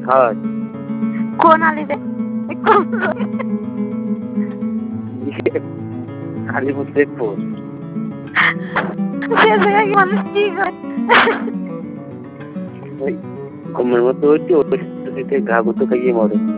हा. कोण आली ते? आली मुझसे phone. Como no todo el tiempo, te cago, toca llevar.